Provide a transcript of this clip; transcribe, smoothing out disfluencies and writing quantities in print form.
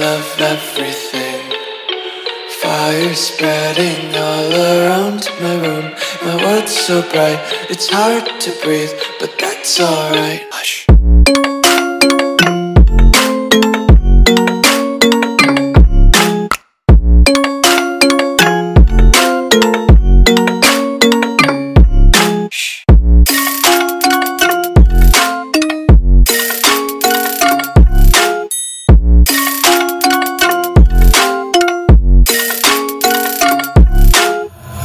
of everything. Fire spreading all around my room. My world's so bright, it's hard to breathe, but that's alright.